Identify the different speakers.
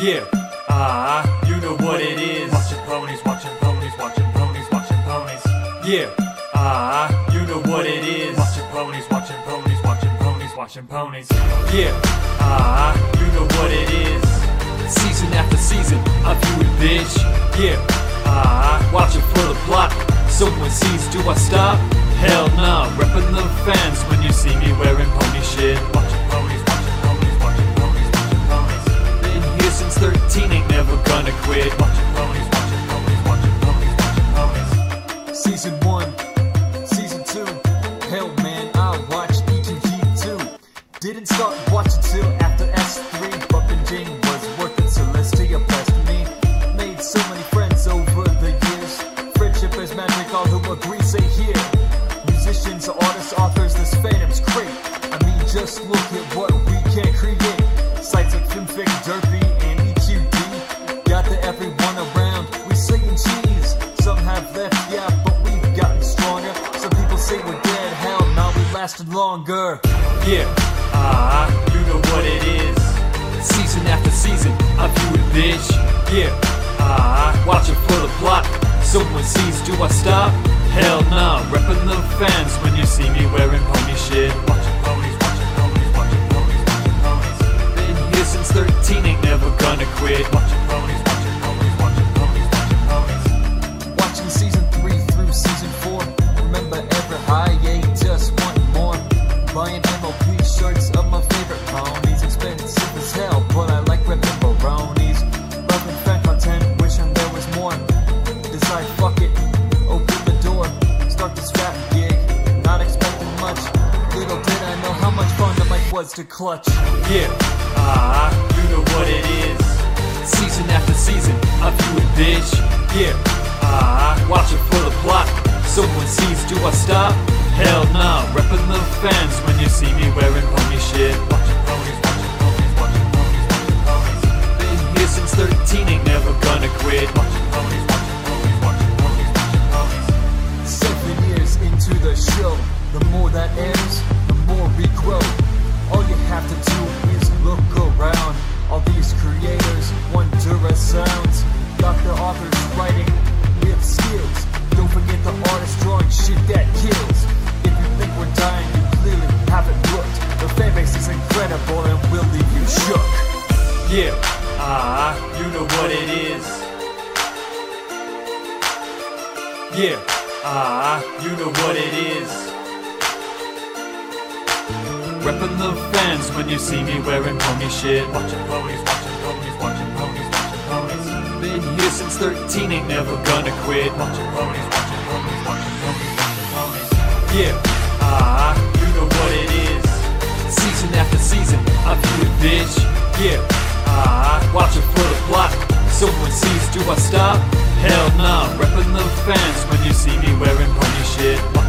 Speaker 1: Yeah, you know what it is. Watching ponies, watching ponies, watching ponies, watching ponies. Yeah, you know what it is. Watching ponies, watching ponies, watching ponies, watching ponies. Yeah, you know what it is. Season after season, I view it, bitch. Yeah, watching for the plot. Someone sees, do I stop? Hell nah, reppin' the fans when you see me wearing pony shit. Watching ponies, watching ponies, watching ponies, watching ponies. Been here since 13, ain't never gonna quit. Watching ponies, watching ponies, watching ponies, watching ponies.
Speaker 2: Season 1, Season 2, hell man, I watched E2G2. Didn't start watching till after S3. Bumpin' Jane was working, Celestia blessed me. Made so many friends over the years. Friendship is magic, all who agree say here. Musicians, artists, authors, this fandom's great. I mean, just look at what we can create. Sites like FilmFic, Derpy, and EQD. Got the everyone around, we saying cheese. Some have left, yeah, but we've gotten stronger. Some people say we're dead, hell, now we lasted longer.
Speaker 1: Yeah, you know what it is. Season after season, I view it, bitch. Yeah, watching for the plot. Someone sees, do I stop? Hell nah, reppin' the fans when you see me wearing pony shit. Watching ponies, watching ponies, watching ponies, watching ponies. Been here since 13, ain't never gonna quit. Watching ponies, watching ponies, watching ponies, watching ponies.
Speaker 2: Watching Season 3 through Season 4. Remember ever high, yeah, just want more. Buying MOP shirts of my favorite ponies. Expensive as hell, but I like remember-ronies. Loving fan content, wishing there was more. Decide, fuck it, open the door. Start this rap gig, not expecting much. Little did I know how much fun the mic was to clutch.
Speaker 1: Yeah, you know what it is. Season after season, I view it, bitch. Yeah, watching for the plot. Someone sees, do I stop? Hell nah, reppin' the fans when you see me wearing pony shit. Watching ponies, watching ponies, watching ponies, watching ponies. Been here since 13, ain't never gonna quit. Watching ponies, watching ponies, watching ponies, watching ponies.
Speaker 2: 7 years into the show, the more that airs, the more we grow. All you have to do is look around. All these creators, Wondura sounds. Got the authors writing with skills. Don't forget the artists drawing shit that kills. If you think we're dying, you clearly haven't looked. The fanbase is incredible and will leave you shook.
Speaker 1: Yeah, you know what it is. Yeah, you know what it is. Reppin' the fans when you see me wearing pony shit. Watching ponies, watching ponies, watching ponies, watching ponies. Been here since 13, ain't never gonna quit. Watching ponies, watching ponies, watching ponies, watching ponies. Yeah, you know what it is. Season after season, I view it, bitch. Yeah, watching for the plot. Someone sees, do I stop? Hell nah, reppin' the fans when you see me wearing pony shit.